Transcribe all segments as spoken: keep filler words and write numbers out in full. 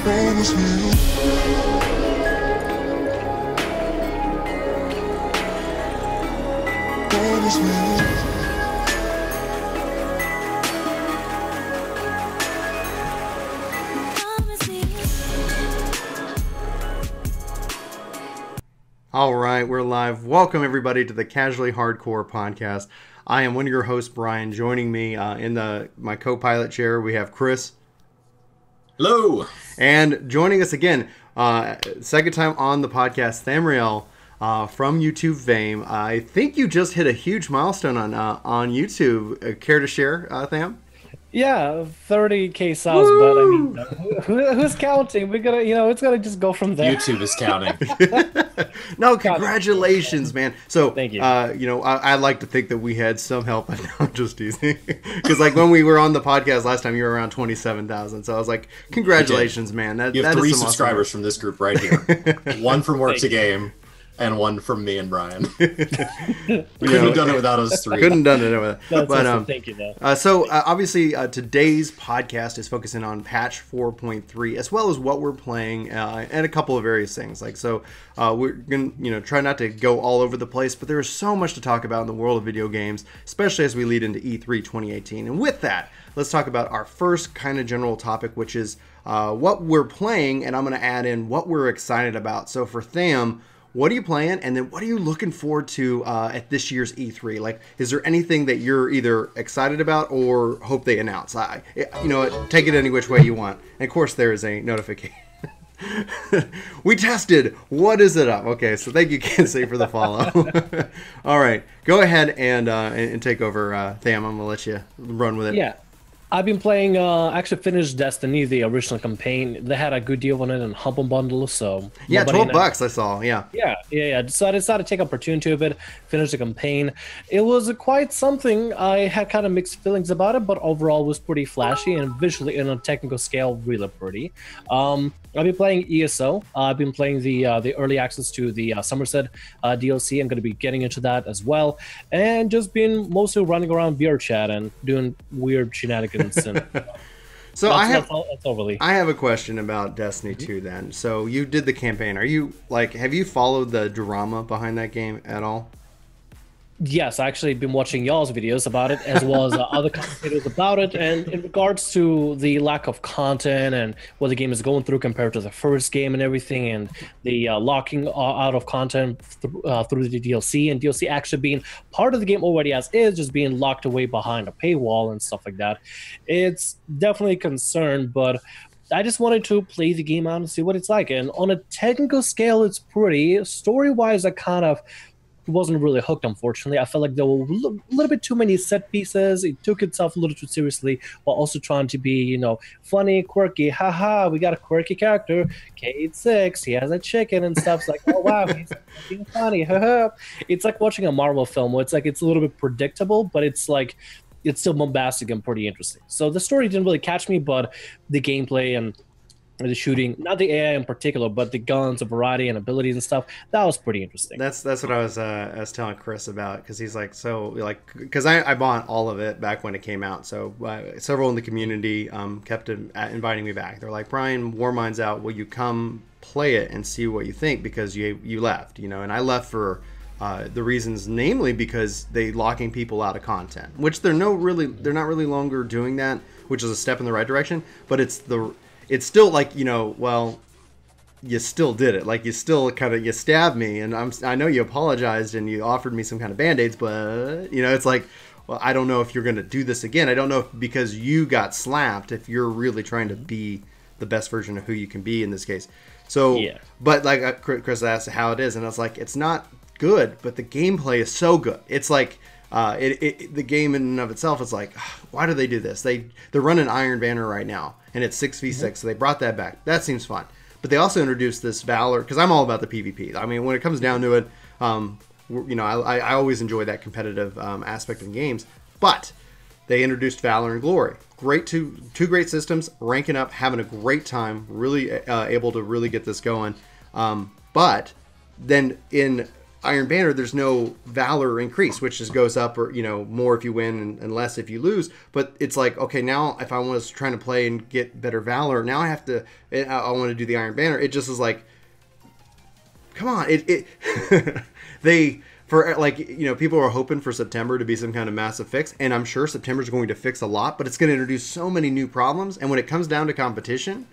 Promise me. Promise me. All right, we're live. Welcome, everybody, to the Casually Hardcore podcast. I am one of your hosts, Brian. Joining me uh, in the my co-pilot chair, we have Chris. Hello. And joining us again, uh, second time on the podcast, Thamriel uh, from YouTube fame. I think you just hit a huge milestone on uh, on YouTube. Uh, care to share, uh, Tham? Yeah, thirty K subs, Woo! but I mean, who, who's counting? We're gonna, you know, it's gonna just go from there. YouTube is counting. No, congratulations, man. So, Thank you. Uh, you know, I, I like to think that we had some help, but I'm just teasing. Because, like, when we were on the podcast last time, you were around twenty-seven thousand. So I was like, congratulations, man. That, You have that three is some subscribers awesome from this group right here. One from Works a Game, and one from me and Brian. We couldn't know, have done it without us three. Couldn't done it with That's but awesome. um, Thank you, though. uh, so uh, obviously uh, today's podcast is focusing on patch four point three as well as what we're playing uh, and a couple of various things. Like so, uh, we're gonna you know try not to go all over the place, but there is so much to talk about in the world of video games, especially as we lead into E three twenty eighteen. And with that, let's talk about our first kind of general topic, which is uh, what we're playing, and I'm going to add in what we're excited about. So for Tham, what are you playing, and then what are you looking forward to uh, at this year's E three? Like, is there anything that you're either excited about or hope they announce? I, you know, take it any which way you want. And of course, there is a notification. We tested. What is it up? Okay, so thank you, Kinsey, for the follow. All right, go ahead and uh, and, and take over, uh, Tham. I'm gonna let you run with it. Yeah. I've been playing, uh, actually finished Destiny, the original campaign. They had a good deal on it in Humble Bundle, so... Yeah, nobody twelve knows. bucks I saw, yeah. Yeah, yeah, yeah. So I decided to take opportunity of it, finish the campaign. It was quite something. I had kind of mixed feelings about it, but overall it was pretty flashy and visually, in a technical scale, really pretty. Um, I've been playing E S O. Uh, I've been playing the uh, the early access to the uh, Somerset uh, D L C. I'm going to be getting into that as well, and just been mostly running around V R chat and doing weird shenanigans. And So that's, I have that's, all, that's overly. I have a question about Destiny two then. So you did the campaign. Are you like have you followed the drama behind that game at all? Yes, I actually been watching y'all's videos about it, as well as uh, other commentators about it. And in regards to the lack of content and what the game is going through compared to the first game and everything, and the uh, locking out of content th- uh, through the D L C, and D L C actually being part of the game already as is, just being locked away behind a paywall and stuff like that, it's definitely a concern. But I just wanted to play the game out and see what it's like. And on a technical scale, it's pretty. Story-wise, I kind of wasn't really hooked, unfortunately. I felt like there were a little, little bit too many set pieces. It took itself a little too seriously while also trying to be, you know, funny, quirky. Haha, we got a quirky character, K six, he has a chicken and stuff. It's like, oh wow, he's being funny. Haha. It's like watching a Marvel film where it's like it's a little bit predictable, but it's like it's still bombastic and pretty interesting. So the story didn't really catch me, but the gameplay and the shooting, not the A I in particular, but the guns, the variety and abilities and stuff, that was pretty interesting. That's that's what I was uh, I was telling Chris about, because he's like, so like because I, I bought all of it back when it came out. So uh, several in the community um, kept in, uh, inviting me back. They're like, Brian, Warmind's out. Will you come play it and see what you think? Because you you left, you know, and I left for uh, the reasons, namely because they locking people out of content, which they're no really they're not really longer doing that, which is a step in the right direction. But it's the it's still like, you know, well, you still did it. Like, you still kind of, you stabbed me, and I'm, I know you apologized and you offered me some kind of Band-Aids, but, you know, it's like, well, I don't know if you're going to do this again. I don't know if because you got slapped, if you're really trying to be the best version of who you can be in this case. So, yeah. But like uh, Chris asked how it is, and I was like, it's not good, but the gameplay is so good. It's like, uh, it, it the game in and of itself is like, why do they do this? They, they're running Iron Banner right now, and it's six v six, mm-hmm. So they brought that back. That seems fun. But they also introduced this Valor, because I'm all about the PvP. I mean, when it comes down to it, um, you know, I, I always enjoy that competitive um, aspect in games. But they introduced Valor and Glory. Great two, two great systems, ranking up, having a great time, really uh, able to really get this going. Um, but then in Iron Banner, there's no Valor increase, which just goes up, or you know, more if you win and, and less if you lose. But it's like, okay, now if I was trying to play and get better Valor, now I have to. I, I want to do the Iron Banner. It just is like, come on, it. it they for like you know, people are hoping for September to be some kind of massive fix, and I'm sure September is going to fix a lot, but it's going to introduce so many new problems. And when it comes down to competition,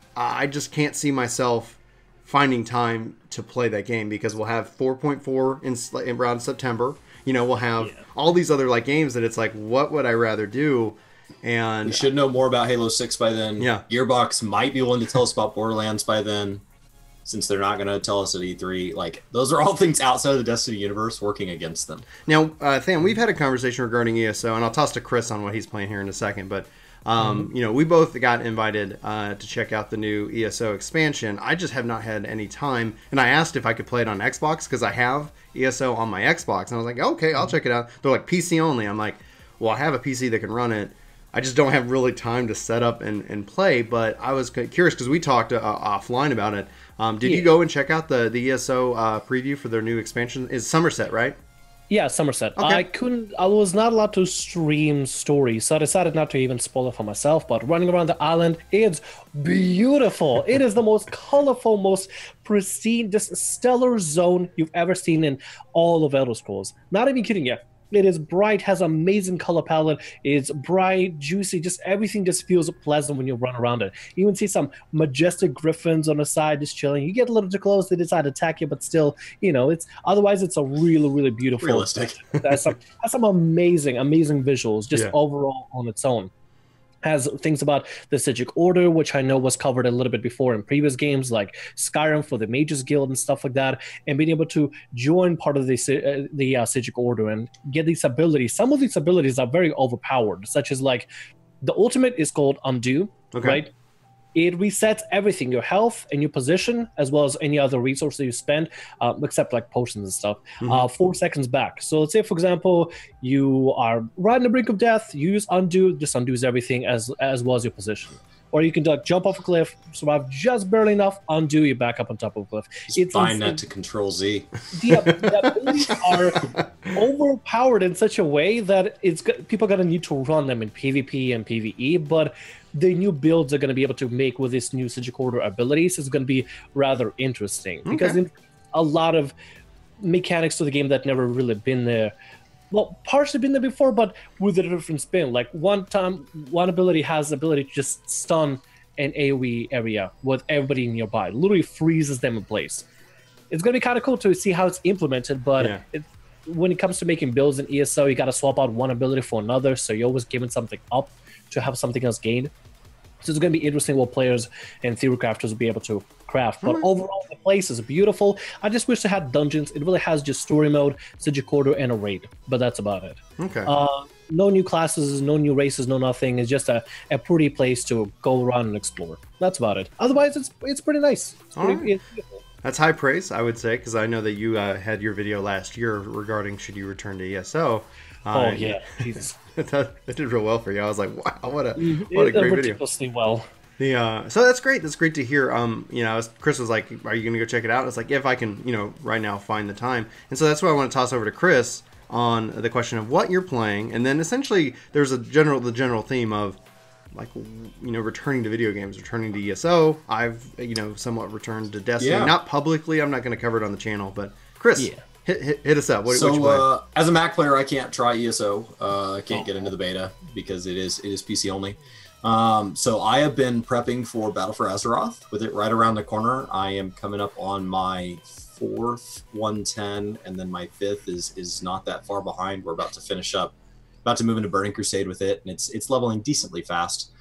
I just can't see myself finding time to play that game, because we'll have four point four in, in around September. You know, we'll have yeah. all these other like games that it's like, what would I rather do? And we should know more about Halo six by then. Yeah. Gearbox might be willing to tell us about Borderlands by then, since they're not going to tell us at E three. Like, those are all things outside of the Destiny universe working against them. Now, uh, Tham, we've had a conversation regarding E S O, and I'll toss to Chris on what he's playing here in a second, but Um, mm-hmm. you know, we both got invited uh, to check out the new E S O expansion. I just have not had any time, and I asked if I could play it on Xbox, because I have E S O on my Xbox, and I was like, okay, I'll check it out. They're like, P C only. I'm like, well, I have a P C that can run it. I just don't have really time to set up and, and play, but I was curious, because we talked uh, offline about it. Um, did yeah. you go and check out the, the E S O uh, preview for their new expansion? It's Somerset, right? Yeah, Somerset. Okay. I couldn't. I was not allowed to stream stories, so I decided not to even spoil it for myself. But running around the island, it's beautiful. It is the most colorful, most pristine, just stellar zone you've ever seen in all of Elder Scrolls. Not even kidding you. It is bright, has amazing color palette. It's bright, juicy, just everything just feels pleasant when you run around it. You even see some majestic griffins on the side just chilling. You get a little too close, they decide to attack you, but still, you know, it's otherwise it's a really, really beautiful. Realistic. Has some, has some amazing, amazing visuals just Yeah. overall on its own. Has things about the Psijic Order, which I know was covered a little bit before in previous games, like Skyrim for the Mages Guild and stuff like that, and being able to join part of the uh, the uh, Psijic Order and get these abilities. Some of these abilities are very overpowered, such as like the ultimate is called Undo, Okay. right? It resets everything, your health and your position, as well as any other resources you spend, uh, except like potions and stuff, Mhm. uh, four seconds back. So let's say, for example, you are right on the brink of death, you use Undo, this undoes everything as as well as your position. Or you can like jump off a cliff, survive just barely enough, undo, you back up on top of a cliff. Just bind that to Control Z. The, the abilities are overpowered in such a way that it's go- people are going to need to run them in PvP and PvE, but the new builds are going to be able to make with this new Psijic Order abilities is going to be rather interesting, because Okay. in a lot of mechanics to the game that never really been there. Well, partially been there before, but with a different spin. Like one time, one ability has the ability to just stun an AoE area with everybody nearby. Literally freezes them in place. It's going to be kind of cool to see how it's implemented, but Yeah. it, when it comes to making builds in E S O, you got to swap out one ability for another, so you're always giving something up to have something else gained. So it's going to be interesting what players and theory crafters will be able to craft. But overall, the place is beautiful. I just wish it had dungeons. It really has just story mode, Psijic Order, and a raid. But that's about it. Okay. Uh, no new classes, no new races, no nothing. It's just a, a pretty place to go around and explore. That's about it. Otherwise, it's it's pretty nice. It's All pretty, right. it's beautiful. That's high praise, I would say, because I know that you uh, had your video last year regarding should you return to E S O. Oh, Uh, yeah. Jesus. that, that did real well for you. I was like, wow, what a It what a did great video. ridiculously well. The uh, so that's great. That's great to hear. Um, you know, as Chris was like, "Are you going to go check it out?" It's like, if I can, you know, right now find the time. And so that's why I want to toss over to Chris on the question of what you're playing, and then essentially there's a general the general theme of like, you know, returning to video games, returning to E S O. I've you know somewhat returned to Destiny, Yeah. not publicly. I'm not going to cover it on the channel, but Chris, Yeah. hit, hit hit us up. What, what you So, play? uh, as a Mac player, I can't try E S O. Uh, I can't get into the beta because it is it is P C only. Um, so I have been prepping for Battle for Azeroth with it right around the corner. I am coming up on my fourth one ten, and then my fifth is is not that far behind. We're about to finish up, about to move into Burning Crusade with it, and it's it's leveling decently fast.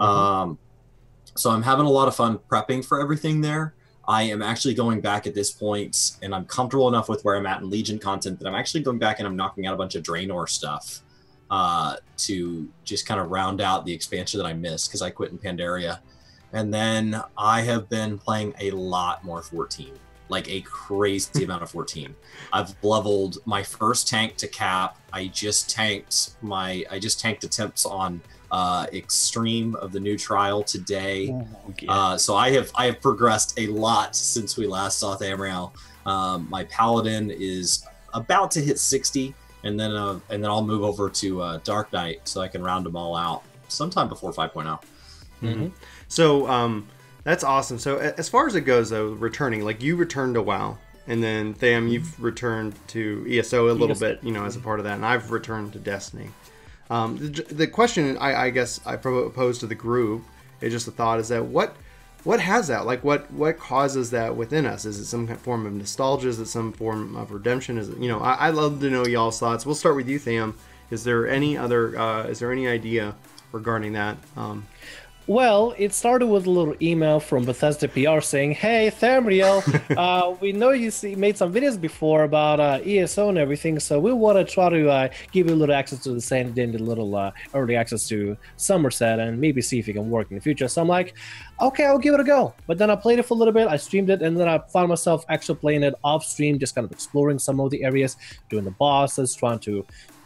Um, so I'm having a lot of fun prepping for everything there. I am actually going back at this point, and I'm comfortable enough with where I'm at in Legion content that I'm actually going back and I'm knocking out a bunch of Draenor stuff uh, to just kind of round out the expansion that I missed because I quit in Pandaria. And then I have been playing a lot more fourteen, like a crazy amount of fourteen. I've leveled my first tank to cap. I just tanked my, I just tanked attempts on uh, extreme of the new trial today. Oh, yeah. Uh, so I have I have progressed a lot since we last saw Tamriel. Um, my paladin is about to hit sixty, and then uh, and then I'll move over to uh, Dark Knight so I can round them all out sometime before five point oh. Mm-hmm. So um, that's awesome. So a- as far as it goes, though, returning, like you returned to WoW, and then Tham, you've returned to E S O a little E S O. bit, you know, as a part of that, and I've returned to Destiny. Um, the, the question I, I guess I propose to the group is just a thought: is that what what has that? Like what what causes that within us? Is it some kind of form of nostalgia? Is it some form of redemption? Is it, you know? I, I'd love to know y'all's thoughts. We'll start with you, Tham. Is there any other? Uh, is there any idea regarding that? Um, Well, it started with a little email from Bethesda P R saying, "Hey, Tamriel, uh, we know you see, made some videos before about uh, E S O and everything, so we want to try to uh, give you a little access to the sand and a little uh, early access to Somerset, and maybe see if it can work in the future." So I'm like, "Okay, I'll give it a go." But then I played it for a little bit, I streamed it, and then I found myself actually playing it off stream, just kind of exploring some of the areas, doing the bosses, trying to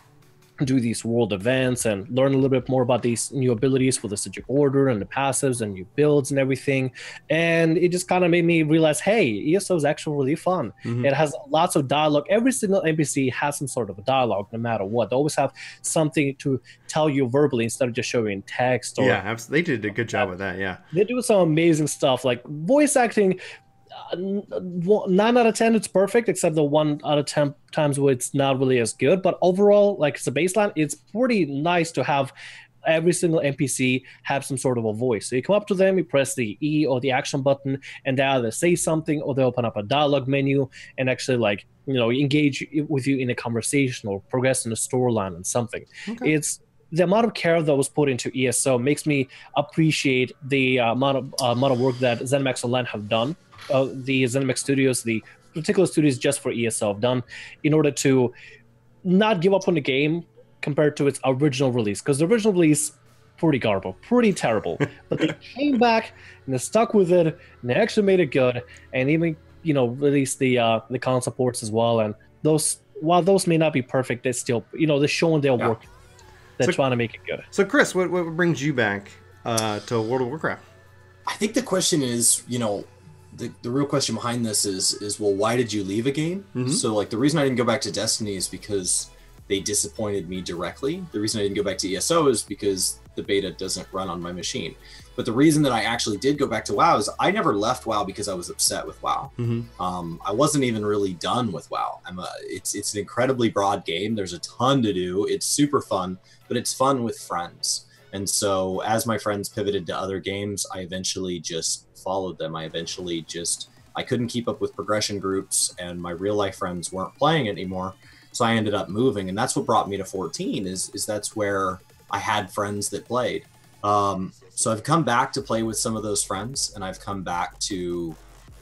do these world events and learn a little bit more about these new abilities for the Sigil Order and the passives and new builds and everything. And it just kind of made me realize, hey, E S O is actually really fun. Mhm. It has lots of dialogue. Every single N P C has some sort of a dialogue, no matter what. They always have something to tell you verbally instead of just showing text. Or yeah, abs- they did a good job with that. Yeah. they do some amazing stuff, like voice acting. uh, n- one- Nine out of ten, it's perfect, except the one out of ten times where it's not really as good. But overall, like as a baseline, it's pretty nice to have every single N P C have some sort of a voice. So you come up to them, you press the E or the action button, and they either say something or they open up a dialogue menu and actually like you know engage with you in a conversation or progress in the storyline and something. Okay. It's the amount of care that was put into E S O makes me appreciate the uh, amount of uh, amount of work that ZeniMax Online have done. Uh, the ZeniMax Studios, the particular studios just for E S O have done in order to not give up on the game compared to its original release. Because the original release, pretty garble, pretty terrible. But they came back and they stuck with it, and they actually made it good, and even you know released the uh, the console ports as well. And those, while those may not be perfect, they still you know they're showing their Yeah. work. They're So- trying to make it good. So, Chris, what, what brings you back uh, to World of Warcraft? I think the question is, you know, the, the real question behind this is, is well, why did you leave a game? Mhm. So, like, the reason I didn't go back to Destiny is because they disappointed me directly. The reason I didn't go back to E S O is because the beta doesn't run on my machine. But the reason that I actually did go back to WoW is I never left WoW because I was upset with WoW. Mm-hmm. Um, I wasn't even really done with WoW. I'm a, it's it's an incredibly broad game. There's a ton to do. It's super fun, but it's fun with friends. And so as my friends pivoted to other games, I eventually just followed them. I eventually just I couldn't keep up with progression groups, and my real life friends weren't playing it anymore. So I ended up moving, and that's what brought me to fourteen. Is is that's where I had friends that played. Um, so I've come back to play with some of those friends, and I've come back to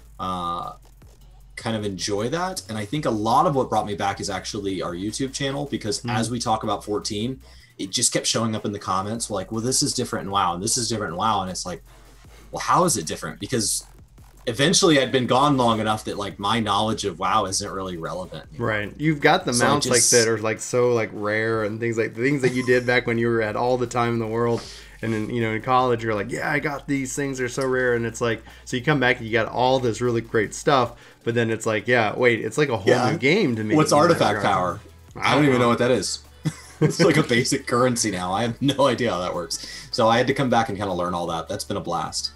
uh, kind of enjoy that. And I think a lot of what brought me back is actually our YouTube channel, because Mhm. as we talk about fourteen, it just kept showing up in the comments like, well, this is different in WoW, and this is different in WoW. And it's like, well, how is it different? Because eventually I'd been gone long enough that like my knowledge of WoW isn't really relevant anymore. Right. You've got the So it mounts just- like that are like so like rare and things like the things that you did back when you were at all the time in the world. And then, you know, in college, you're like, yeah, I got these things. They're so rare. And it's like, so you come back and you got all this really great stuff. But then it's like, yeah, wait, it's like a whole Yeah. new game to me. What's in that artifact regard. power? I don't even know what that is. It's like a basic currency now. I have no idea how that works. So I had to come back and kind of learn all that. That's been a blast.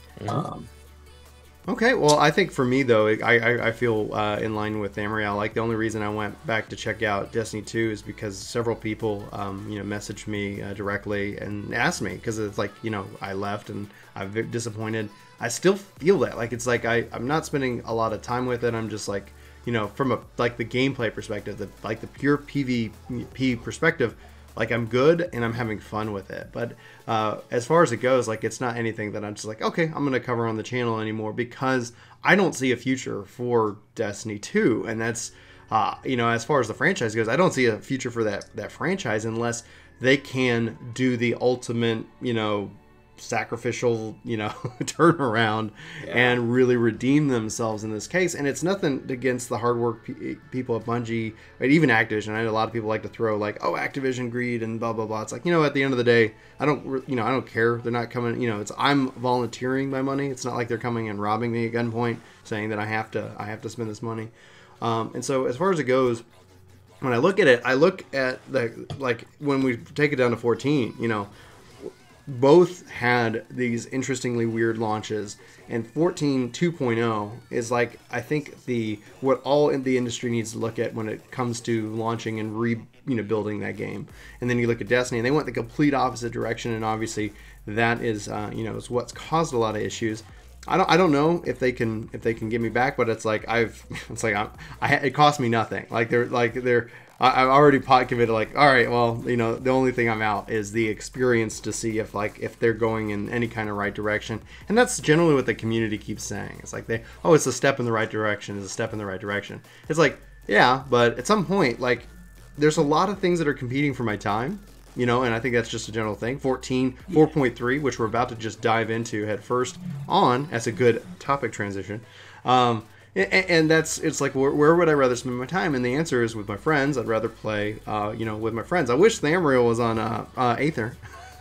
Um, Okay, well, I think for me though, I I, I feel uh, in line with Tamriel. Like the only reason I went back to check out Destiny two is because several people, um, you know, messaged me uh, directly and asked me because it's like, you know, I left and I'm very disappointed. I still feel that like it's like I I'm not spending a lot of time with it. I'm just like, you know, from a like the gameplay perspective, the like the pure PvP perspective. Like I'm good and I'm having fun with it, but uh, as far as it goes, like it's not anything that I'm just like, okay, I'm gonna cover on the channel anymore because I don't see a future for Destiny two, and that's uh, you know, as far as the franchise goes, I don't see a future for that that franchise unless they can do the ultimate, you know, sacrificial, you know, turnaround Yeah. and really redeem themselves in this case. And it's nothing against the hard work pe- people at Bungie, and even Activision. I know a lot of people like to throw like, oh, Activision greed and blah blah blah. It's like, you know, at the end of the day, I don't, re- you know, I don't care. They're not coming. You know, it's I'm volunteering my money. It's not like they're coming and robbing me at gunpoint, saying that I have to, I have to spend this money. Um, and so as far as it goes, when I look at it, I look at the like when we take it down to fourteen. You know, both had these interestingly weird launches, and fourteen two point oh is like, I think the what all in the industry needs to look at when it comes to launching and re you know building that game. And then you look at Destiny, and they went the complete opposite direction, and obviously that is uh, you know is what's caused a lot of issues. I don't I don't know if they can if they can get me back, but it's like I've it's like I'm, I it cost me nothing. Like they're like they're I, I've already pot committed. Like, all right, well, you know, the only thing I'm out is the experience to see if like if they're going in any kind of right direction. And that's generally what the community keeps saying. It's like they oh, it's a step in the right direction. It's a step in the right direction. It's like, yeah, but at some point, like, there's a lot of things that are competing for my time. You know, and I think that's just a general thing. fourteen, four point three, which we're about to just dive into head first on. That's a good topic transition. Um, and, and that's, it's like, where, where would I rather spend my time? And the answer is with my friends. I'd rather play, uh, you know, with my friends. I wish the Amarillo was on uh, uh, Aether.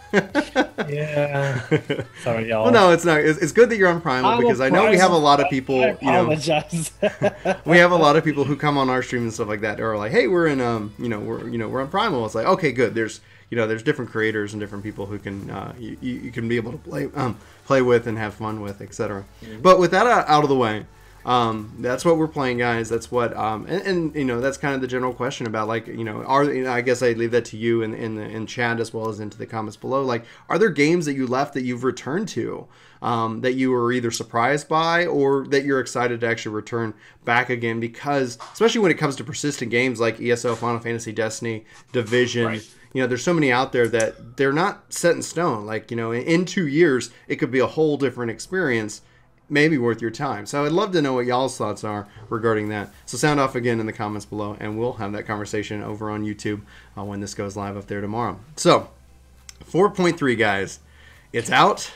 Yeah. Sorry, y'all. Well, no, it's not. It's, it's good that you're on Primal I'm because a I know we Primal have a lot of fan. people, I you know, apologize. we have a lot of people who come on our stream and stuff like that. Or like, hey, we're in, um, you know, we're, you know, we're on Primal. It's like, okay, good. There's, you know, there's different creators and different people who can, uh, you, you can be able to play, um, play with and have fun with, et cetera. Mm-hmm. But with that out of the way, um, that's what we're playing, guys. That's what, um, and, and you know, that's kind of the general question about, like, you know, are, you know, I guess I leave that to you in in the in chat as well as into the comments below. Like, are there games that you left that you've returned to, um, that you were either surprised by or that you're excited to actually return back again? Because especially when it comes to persistent games like E S O, Final Fantasy, Destiny, Division. Right. You know, there's so many out there that they're not set in stone. Like, you know, in, in two years, it could be a whole different experience, maybe worth your time. So I'd love to know what y'all's thoughts are regarding that. So sound off again in the comments below, and we'll have that conversation over on YouTube uh, when this goes live up there tomorrow. So, four point three, guys. It's out.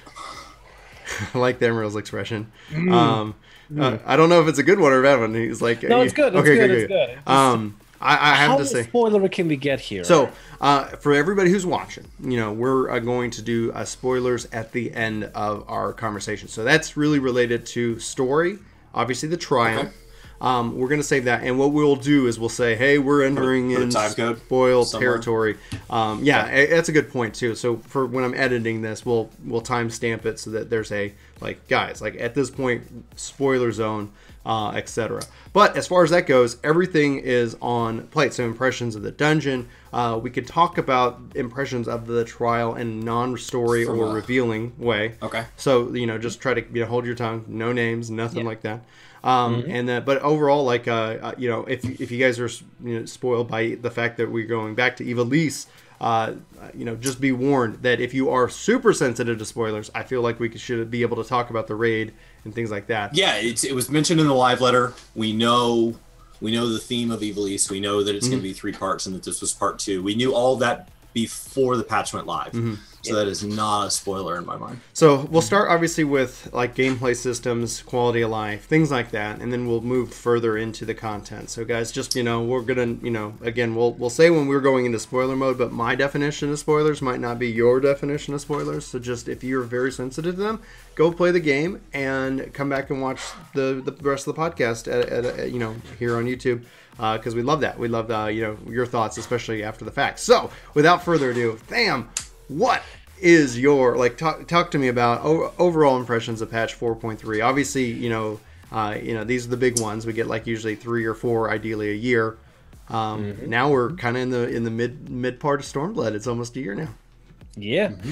I like the Emerald's expression. Mm. Um, mm. Uh, I don't know if it's a good one or a bad one. He's like, no, it's good. It's okay, good. good, It's good. good. It's Um, I, I have How to say, spoiler can we get here? So, uh, for everybody who's watching, you know, we're uh, going to do uh, spoilers at the end of our conversation. So that's really related to story, obviously the trial. Okay. Um, we're going to save that, and what we'll do is we'll say, hey, we're entering put a in time code spoil somewhere. territory. Um, yeah, yeah, that's a good point too. So for when I'm editing this, we'll we'll timestamp it so that there's a, like, guys, like at this point, spoiler zone. Uh, et cetera. But as far as that goes, everything is on plate. So impressions of the dungeon. Uh, we could talk about impressions of the trial in non-story From or a- revealing way. Okay. So, you know, just try to, you know, hold your tongue. No names, nothing Yeah. like that. Um, Mm-hmm. And then, but overall, like, uh, uh, you know, if if you guys are, you know, spoiled by the fact that we're going back to Ivalice, uh, you know, just be warned that if you are super sensitive to spoilers, I feel like we should be able to talk about the raid and things like that. Yeah, it's, it was mentioned in the live letter. We know we know the theme of Ivalice. We know that it's Mm-hmm. going to be three parts and that this was part two. We knew all that before the patch went live. Mm-hmm. So that is not a spoiler in my mind. So we'll start obviously with like gameplay systems, quality of life, things like that, and then we'll move further into the content. So guys, just, you know, we're gonna, you know, again, we'll we'll say when we're going into spoiler mode, but my definition of spoilers might not be your definition of spoilers. So just if you're very sensitive to them, go play the game and come back and watch the the rest of the podcast at, at, at you know, here on YouTube. Because uh, we love that. We love uh, you know, your thoughts, especially after the fact. So without further ado, Tham, what is your, like, talk talk to me about o- overall impressions of patch four point three? Obviously, you know, uh, you know, these are the big ones. We get like usually three or four, ideally a year. Um, mm-hmm. Now we're kind of in the in the mid mid part of Stormblood. It's almost a year now. Yeah. Mm-hmm.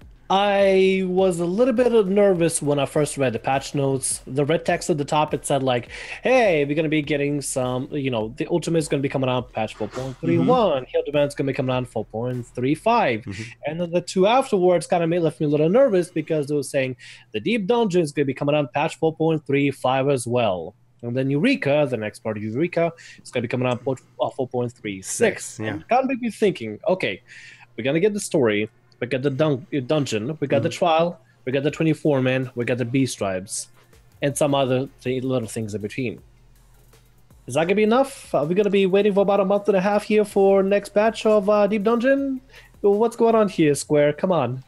I was a little bit nervous when I first read the patch notes. The red text at the top, it said like, hey, we're going to be getting some, you know, the ultimate is going to be coming out patch four point three one. Mm-hmm. Heal Demand is going to be coming out four point three five. Mm-hmm. And then the two afterwards kind of made, left me a little nervous because it was saying the Deep Dungeon is going to be coming out patch four point three five as well. And then Eureka, the next part of Eureka, is going to be coming out four point three six. Yeah. And kind of made me thinking, okay, we're going to get the story. we got the dun- dungeon, we got mm-hmm. the trial, we got the twenty-four man, we got the beast tribes, and some other th- little things in between. Is that gonna be enough? Are we gonna be waiting for about a month and a half here for next batch of uh, Deep Dungeon? What's going on here, Square? Come on.